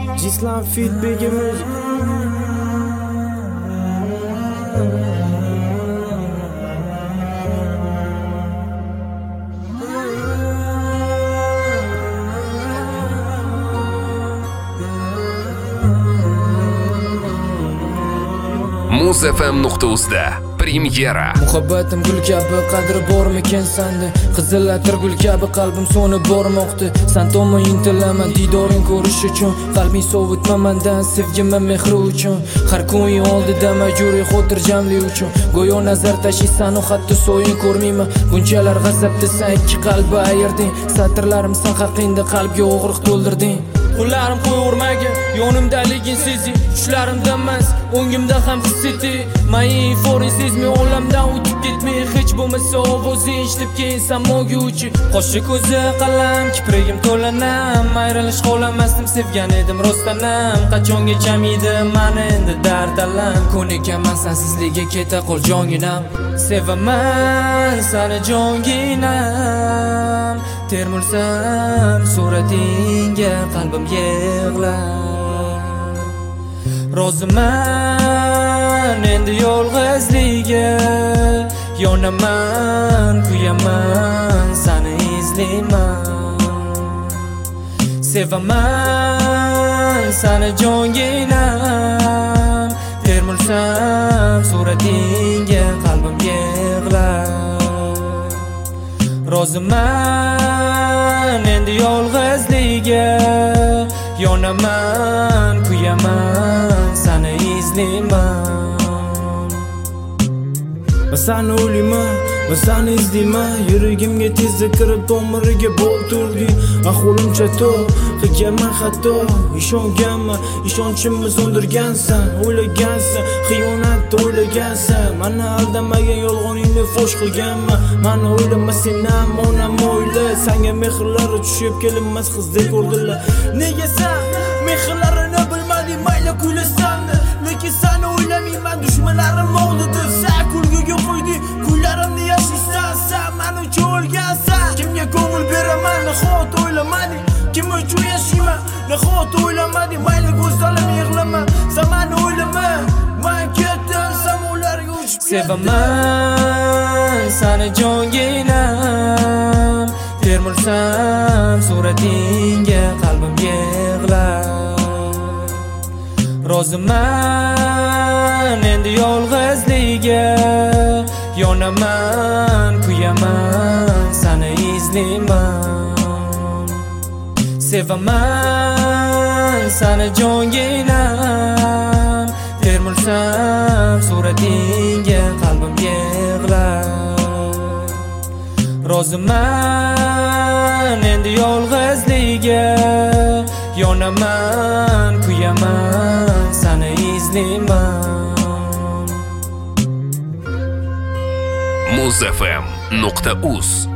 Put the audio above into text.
Jislam Fit begimiz MuzFM.uz'da premyera. Muhabbatim gul kabi qadri bormikan sanda, qizil atir gul kabi qalbim so'nib bormoqda. Sen tomon intilaman didoring ko'rish uchun, qalbing sovutma mendan sevgimni mehri uchun. Har kun oldida majburiy xotirjamlik uchun, go'yo nazar tashiysan u hatto so'yin ko'rmayman. Bunchalar g'azabda sen ikki qalbi ayırding, satrlarim sen haqingda qalbga og'riq to'ldirding. Qo'llarim qo'yurmaga yonimdaligin sezing, tushlarimda emas o'ngimda ham his eting. Meni forin sezmay olamdan o'tib ketmay, hech bo'lmasa ovozing eshitib keyin samoga uchib. Qo'shi ko'zi qalam, kiprigim to'lanam, ayrilish xohlamasdim, sevgan edim rostdanam. Qachongacha miydi meni endi dard alam, ko'nikaman sensizligiga keta qol jonginam. Sevaman seni jonginam, termulsam suratingga qalbim yig'lar. Roziman endi yolg'izligiga, yonaman, kuyaman, seni izlayman. Sevaman seni jonginam, termulsam suratingga qalbim yig'lar. Roziman endi yolg'izligiga, yonaman, kuyaman, seni izlayman. Ben seni o'ylayman, ben seni izlayman. Yuragimga tezda kirib tomiriga bo'lding. Ahvolim chato, qilganman xato. Ishonganman, ishonchimni so'ndirgansan. O'ylagansan, xiyonatni o'ylagansan. Meni aldamagan yolg'oningni fosh qilganman. Meni o'ylama sen ham onam o'yla. Senga mehrlari tushib kelinmas qizdek ko'rdilar. Nega sen mehrlarini bilmading, mayli kuylasamni, lekin seni o'ylamayman dushmanlarim oldida. Sen kulguga qo'yding, kunlarimni yashaysan, sen men uchun o'lgansan. Kimga ko'ngil beraman, nahot o'ylamading, kim uchun yashayman, nahot o'ylamading, mayli ko'zlarim yig'lama, sen meni o'ylama, men ketdim samolarga uchib. Sevaman seni jonginam, termulsam suratingga qalbim yig'lar. Roziman endi yolg'izligiga, yonaman, kuyaman, seni izlayman. Sevaman seni jonginam, termulsam suratingga qalbim yig'lar. Roziman endi yolg'izligiga, yonaman, kuyaman, seni izlayman. MuzFM.uz